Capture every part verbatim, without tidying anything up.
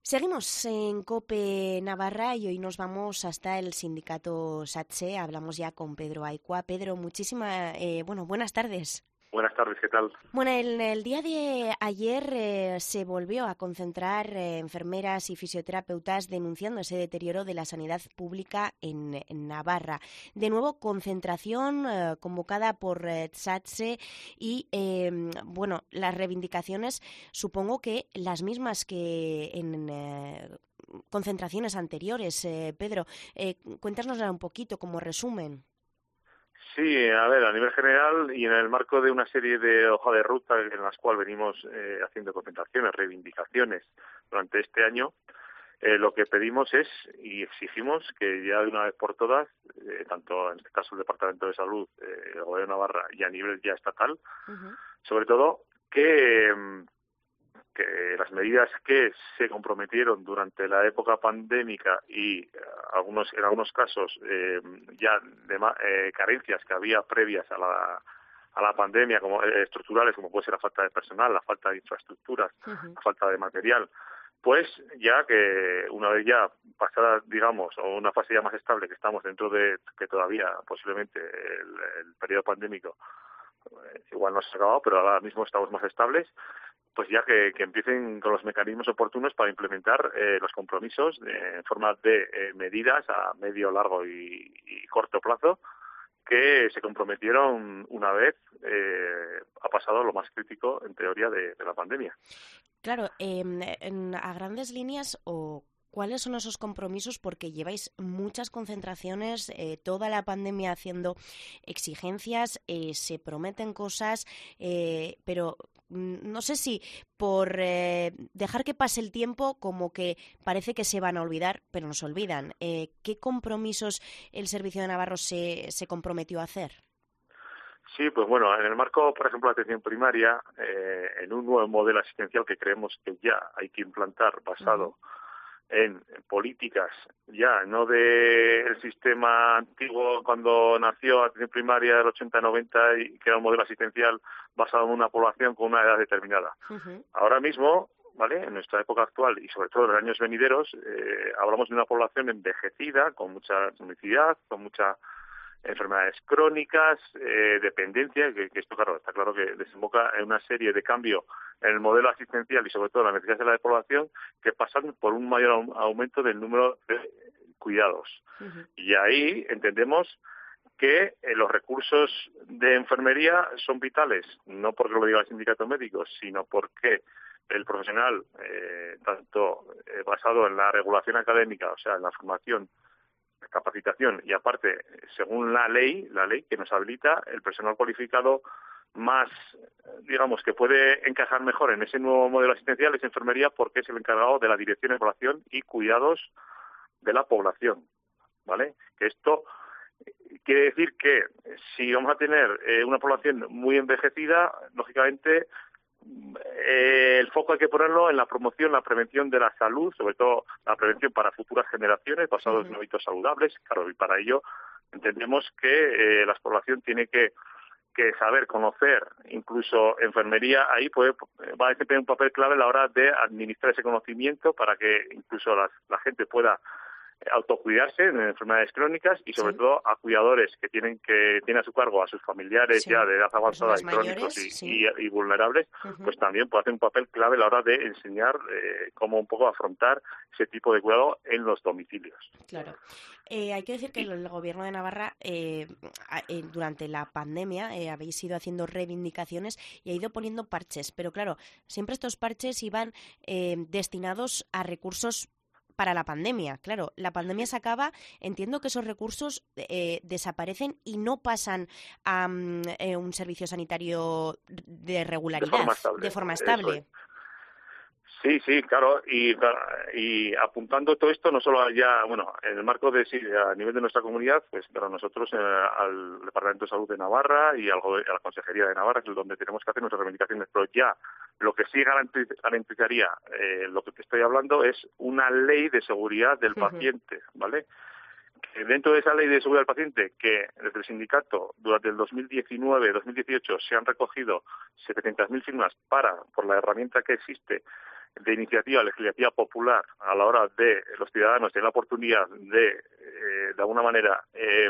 Seguimos en COPE Navarra y hoy nos vamos hasta el sindicato SATSE. Hablamos ya con Pedro Aicua. Pedro, muchísimas, eh, bueno, buenas tardes. Buenas tardes, ¿qué tal? Bueno, en el día de ayer eh, se volvió a concentrar eh, enfermeras y fisioterapeutas denunciando ese deterioro de la sanidad pública en, en Navarra. De nuevo, concentración eh, convocada por eh, SATSE y, eh, bueno, las reivindicaciones supongo que las mismas que en eh, concentraciones anteriores. Eh, Pedro, eh, cuéntanos un poquito como resumen. Sí, a ver, a nivel general y en el marco de una serie de hojas de ruta en las cuales venimos eh, haciendo concentraciones, reivindicaciones durante este año, eh, lo que pedimos es y exigimos que ya de una vez por todas, eh, tanto en este caso el Departamento de Salud, eh, el Gobierno de Navarra y a nivel ya estatal, uh-huh. sobre todo que... Eh, que las medidas que se comprometieron durante la época pandémica y eh, algunos en algunos casos eh, ya de eh, carencias que había previas a la a la pandemia como eh, estructurales como puede ser la falta de personal, la falta de infraestructuras, uh-huh. la falta de material, pues ya que una vez ya pasada, digamos, o una fase ya más estable que estamos dentro de que todavía posiblemente el, el periodo pandémico eh, igual no se ha acabado, pero ahora mismo estamos más estables, pues ya que, que empiecen con los mecanismos oportunos para implementar eh, los compromisos de, en forma de eh, medidas a medio, largo y, y corto plazo que se comprometieron una vez eh, ha pasado lo más crítico, en teoría, de, de la pandemia. Claro, eh, en, a grandes líneas o... ¿Cuáles son esos compromisos? Porque lleváis muchas concentraciones, eh, toda la pandemia haciendo exigencias, eh, se prometen cosas, eh, pero no sé si por eh, dejar que pase el tiempo como que parece que se van a olvidar, pero no se olvidan. Eh, ¿Qué compromisos el Servicio de Navarro se, se comprometió a hacer? Sí, pues bueno, en el marco, por ejemplo, de atención primaria, eh, en un nuevo modelo asistencial que creemos que ya hay que implantar basado uh-huh. en políticas ya no del sistema antiguo cuando nació atención primaria del ochenta noventa y que era un modelo asistencial basado en una población con una edad determinada. Uh-huh. Ahora mismo, ¿vale? En nuestra época actual y sobre todo en los años venideros, eh, hablamos de una población envejecida, con mucha cronicidad, con mucha enfermedades crónicas, eh, dependencia, que, que esto, claro, está claro que desemboca en una serie de cambios en el modelo asistencial y sobre todo en las necesidades de la población que pasan por un mayor aumento del número de cuidados. Uh-huh. Y ahí entendemos que eh, los recursos de enfermería son vitales, no porque lo diga el sindicato médico, sino porque el profesional, eh, tanto eh, basado en la regulación académica, o sea, en la formación, capacitación y aparte, según la ley, la ley que nos habilita, el personal cualificado más, digamos, que puede encajar mejor en ese nuevo modelo asistencial es enfermería porque es el encargado de la dirección, evaluación y cuidados de la población, ¿vale? Que esto quiere decir que si vamos a tener eh, una población muy envejecida, lógicamente Eh, el foco hay que ponerlo en la promoción, la prevención de la salud, sobre todo la prevención para futuras generaciones basados uh-huh. en hábitos saludables. Claro, y para ello entendemos que eh, la población tiene que, que saber conocer, incluso enfermería ahí puede, va a desempeñar un papel clave a la hora de administrar ese conocimiento para que incluso las, la gente pueda autocuidarse en enfermedades crónicas y sobre sí. todo a cuidadores que tienen que tienen a su cargo a sus familiares sí. ya de edad avanzada y mayores, crónicos y, sí. y, y vulnerables, uh-huh. pues también puede hacer un papel clave a la hora de enseñar eh, cómo un poco afrontar ese tipo de cuidado en los domicilios. Claro. Eh, hay que decir que el Gobierno de Navarra eh, eh, durante la pandemia eh, habéis ido haciendo reivindicaciones y ha ido poniendo parches, pero claro, siempre estos parches iban eh, destinados a recursos para la pandemia. Claro, la pandemia se acaba, entiendo que esos recursos eh, desaparecen y no pasan a um, eh, un servicio sanitario de regularidad, de forma estable. De forma estable. Sí, sí, claro, y, y apuntando todo esto, no solo ya, bueno, en el marco de, sí, a nivel de nuestra comunidad, pues claro, nosotros eh, al Departamento de Salud de Navarra y al, a la Consejería de Navarra, que es donde tenemos que hacer nuestras reivindicaciones, pero ya lo que sí garantiz, garantizaría eh, lo que te estoy hablando es una ley de seguridad del uh-huh. paciente, ¿vale? Que dentro de esa ley de seguridad del paciente, que desde el sindicato durante el dos mil diecinueve dos mil dieciocho se han recogido setecientas mil firmas para, por la herramienta que existe, de iniciativa legislativa popular a la hora de los ciudadanos tener la oportunidad de, eh, de alguna manera, eh,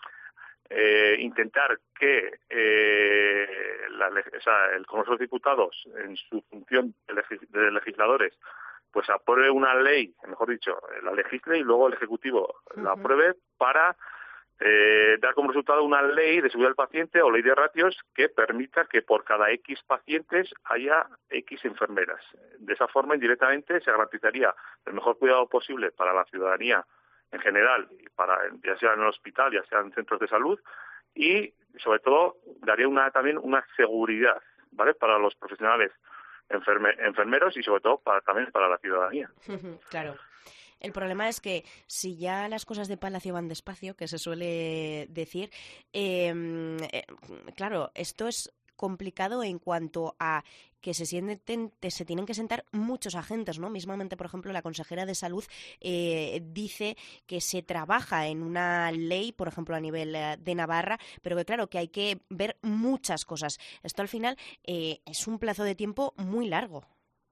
eh, intentar que eh, la, o sea, el Congreso de los Diputados, en su función de, legis- de legisladores, pues apruebe una ley, mejor dicho, la legisle y luego el Ejecutivo uh-huh. la apruebe para eh, dar como resultado una ley de seguridad del paciente o ley de ratios que permita que por cada X pacientes haya X enfermeras. De esa forma, indirectamente, se garantizaría el mejor cuidado posible para la ciudadanía en general, para ya sea en el hospital, ya sea en centros de salud, y sobre todo daría una también una seguridad, ¿vale?, para los profesionales enferme, enfermeros y sobre todo para también para la ciudadanía. Claro. El problema es que si ya las cosas de Palacio van despacio, que se suele decir, eh, eh, claro, esto es complicado en cuanto a que se sienten, se tienen que sentar muchos agentes, ¿no? Mismamente, por ejemplo, la consejera de Salud eh, dice que se trabaja en una ley, por ejemplo, a nivel eh, de Navarra, pero que claro, que hay que ver muchas cosas. Esto al final eh, es un plazo de tiempo muy largo.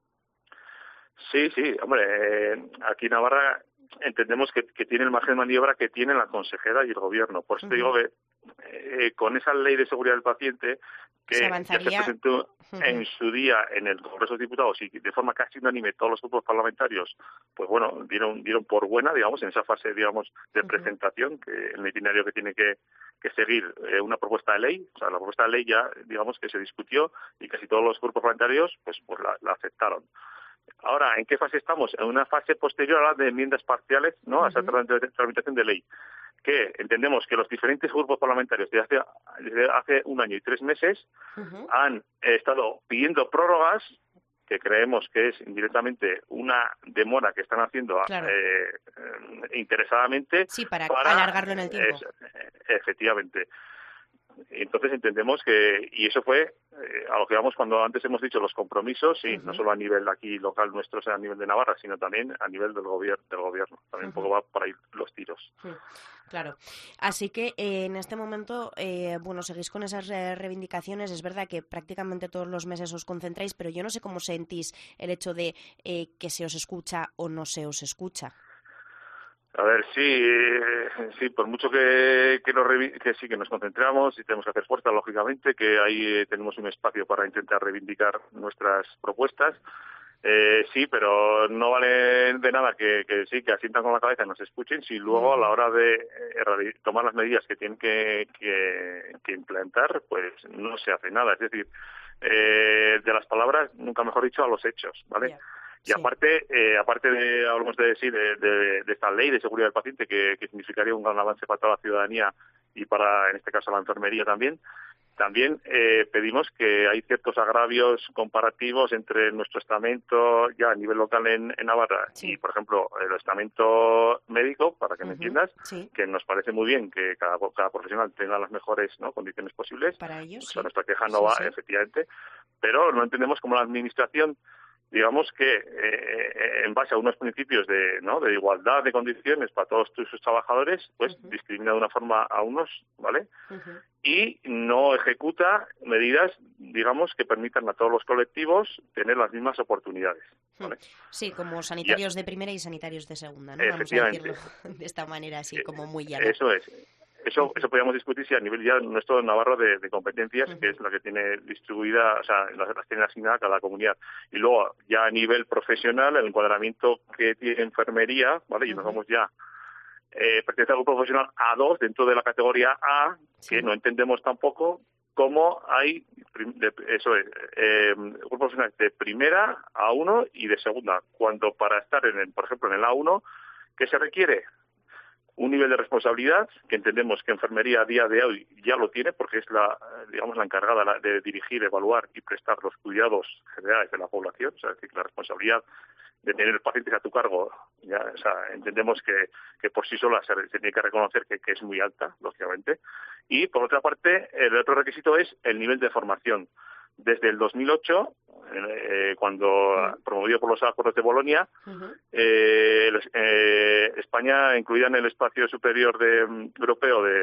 Sí, sí, hombre, eh, aquí en Navarra entendemos que, que tiene el margen de maniobra que tiene la consejera y el gobierno. Por eso te digo que eh, con esa ley de seguridad del paciente que se ya se presentó uh-huh. en su día en el Congreso de Diputados y de forma casi unánime todos los grupos parlamentarios, pues bueno, dieron dieron por buena, digamos, en esa fase, digamos, de uh-huh. presentación, que en el itinerario que tiene que, que seguir eh, una propuesta de ley. O sea, la propuesta de ley ya, digamos, que se discutió y casi todos los grupos parlamentarios pues, pues la, la aceptaron. Ahora, ¿en qué fase estamos? En una fase posterior a la de enmiendas parciales, ¿no? Uh-huh. A esa tramitación de ley, que entendemos que los diferentes grupos parlamentarios desde hace, desde hace un año y tres meses uh-huh. han estado pidiendo prórrogas, que creemos que es indirectamente una demora que están haciendo claro. eh, interesadamente. Sí, para, para alargarlo en el tiempo. Es, efectivamente. Entonces entendemos que, y eso fue eh, a lo que vamos cuando antes hemos dicho los compromisos, sí, uh-huh. no solo a nivel aquí local nuestro, o sea, a nivel de Navarra, sino también a nivel del gobierno, del gobierno. También uh-huh. un poco va por ahí los tiros. Uh-huh. Claro. Así que eh, en este momento, eh, bueno, seguís con esas eh, reivindicaciones. Es verdad que prácticamente todos los meses os concentráis, pero yo no sé cómo sentís el hecho de eh, que se os escucha o no se os escucha. A ver, sí, eh, sí, por mucho que que, nos revi- que sí que nos concentramos y tenemos que hacer fuerza, lógicamente, que ahí eh, tenemos un espacio para intentar reivindicar nuestras propuestas. Eh, sí, pero no vale de nada que, que sí, que asientan con la cabeza y nos escuchen, si luego a la hora de eh, tomar las medidas que tienen que, que, que implantar, pues no se hace nada. Es decir, eh, de las palabras, nunca mejor dicho, a los hechos, ¿vale? Yeah. Y sí. aparte, eh, aparte de, hablamos de, sí, de, de, de esta ley de seguridad del paciente, que, que significaría un gran avance para toda la ciudadanía y para, en este caso, la enfermería también, también eh, pedimos que hay ciertos agravios comparativos entre nuestro estamento ya a nivel local en, en Navarra sí. y, por ejemplo, el estamento médico, para que uh-huh. me entiendas, sí. que nos parece muy bien que cada, cada profesional tenga las mejores, ¿no?, condiciones posibles. Para ellos, o sea, sí. nuestra queja no sí, va, sí. efectivamente, pero no entendemos cómo la Administración, digamos que eh, en base a unos principios de, ¿no?, de igualdad de condiciones para todos sus trabajadores, pues uh-huh. discrimina de una forma a unos, ¿vale? Uh-huh. Y no ejecuta medidas, digamos, que permitan a todos los colectivos tener las mismas oportunidades, ¿vale? Sí, como sanitarios de primera y sanitarios de segunda, ¿no? Vamos a decirlo de esta manera, así como muy llana. Eso es. Eso uh-huh. eso podríamos discutir si a nivel ya nuestro Navarro de, de competencias, uh-huh. que es la que tiene distribuida, o sea, las, las tiene asignadas cada comunidad. Y luego, ya a nivel profesional, el encuadramiento que tiene enfermería, ¿vale? Y uh-huh. nos vamos ya, eh, pertenece al grupo profesional A dos, dentro de la categoría A, sí. que no entendemos tampoco cómo hay, de, eso es, eh, grupos profesionales de primera, A uno, y de segunda, cuando para estar, en el, por ejemplo, en el A uno, ¿qué se requiere? Un nivel de responsabilidad que entendemos que enfermería a día de hoy ya lo tiene, porque es la, digamos, la encargada de dirigir, evaluar y prestar los cuidados generales de la población. O sea, es decir, la responsabilidad de tener pacientes a tu cargo, ya, o sea, entendemos que, que por sí sola se, se tiene que reconocer que, que es muy alta, lógicamente. Y por otra parte, el otro requisito es el nivel de formación. Desde el dos mil ocho, eh, cuando uh-huh. promovido por los acuerdos de Bolonia, uh-huh. eh, eh, España, incluida en el espacio superior de, europeo de,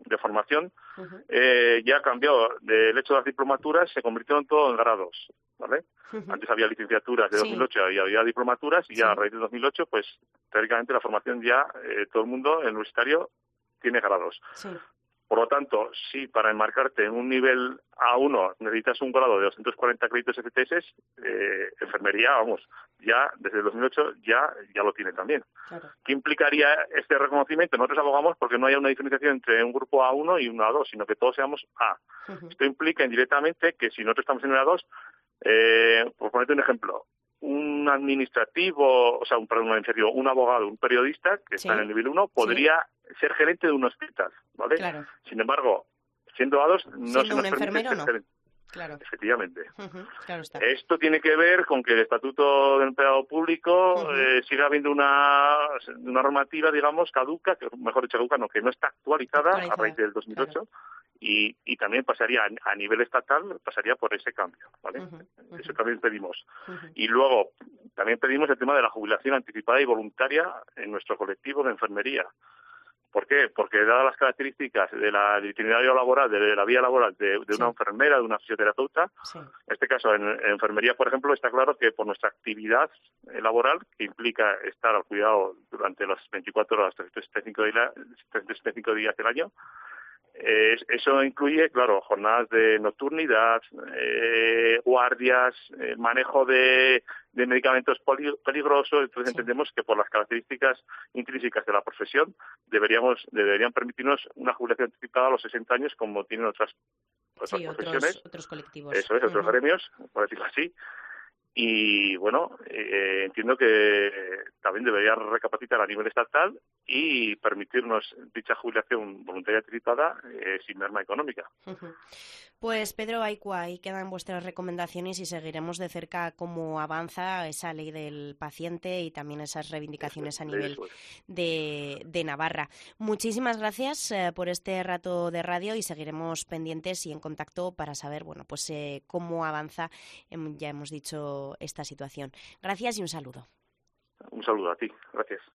de formación, uh-huh. eh, ya ha cambiado. Del hecho de las diplomaturas se convirtieron todo en grados, ¿vale? Uh-huh. Antes había licenciaturas de sí. dos mil ocho y había diplomaturas, y ya sí. a raíz de dos mil ocho, pues teóricamente la formación ya, eh, todo el mundo, el universitario, tiene grados. Sí. Por lo tanto, si para enmarcarte en un nivel A uno necesitas un grado de doscientos cuarenta créditos F T S, eh, enfermería, vamos, ya desde el dos mil ocho ya ya lo tiene también. Claro. ¿Qué implicaría este reconocimiento? Nosotros abogamos porque no haya una diferenciación entre un grupo A uno y un A dos, sino que todos seamos A. Uh-huh. Esto implica indirectamente que si nosotros estamos en el A dos, eh, por ponerte un ejemplo, un administrativo, o sea, un, perdón, un, un abogado, un periodista que sí. está en el nivel uno, podría sí. ser gerente de un hospital, ¿vale? Claro. Sin embargo, siendo A dos, no siendo se nos un permite enfermero, ser no. gerente. Claro. Efectivamente. Uh-huh. Claro está. Esto tiene que ver con que el Estatuto del Empleado Público uh-huh. eh, sigue habiendo una, una normativa, digamos, caduca, que mejor dicho caduca, no, que no está actualizada, actualizada. a raíz del dos mil ocho, claro. y, y también pasaría a, a nivel estatal, pasaría por ese cambio, ¿vale? Uh-huh. Uh-huh. Eso también pedimos. Uh-huh. Y luego, también pedimos el tema de la jubilación anticipada y voluntaria en nuestro colectivo de enfermería. ¿Por qué? Porque dadas las características de la, del itinerario laboral, de la vía laboral de, de sí. una enfermera, de una fisioterapeuta, sí. en este caso en, en enfermería, por ejemplo, está claro que por nuestra actividad laboral, que implica estar al cuidado durante las veinticuatro horas, trescientos sesenta y cinco días del año, eh, eso incluye, claro, jornadas de nocturnidad, eh, guardias, eh, manejo de, de medicamentos peligrosos. Entonces sí. entendemos que por las características intrínsecas de la profesión deberíamos deberían permitirnos una jubilación anticipada a los sesenta años, como tienen otras, otras sí, profesiones. Otros, otros colectivos. Eso es, otros uh-huh. gremios, por decirlo así. Y bueno, eh, entiendo que también debería recapacitar a nivel estatal y permitirnos dicha jubilación voluntaria anticipada eh, sin merma económica. Uh-huh. Pues Pedro Aicua, ahí quedan vuestras recomendaciones y seguiremos de cerca cómo avanza esa ley del paciente y también esas reivindicaciones a nivel de, de Navarra. Muchísimas gracias eh, por este rato de radio y seguiremos pendientes y en contacto para saber, bueno, pues eh, cómo avanza, eh, ya hemos dicho, esta situación. Gracias y un saludo. Un saludo a ti. Gracias.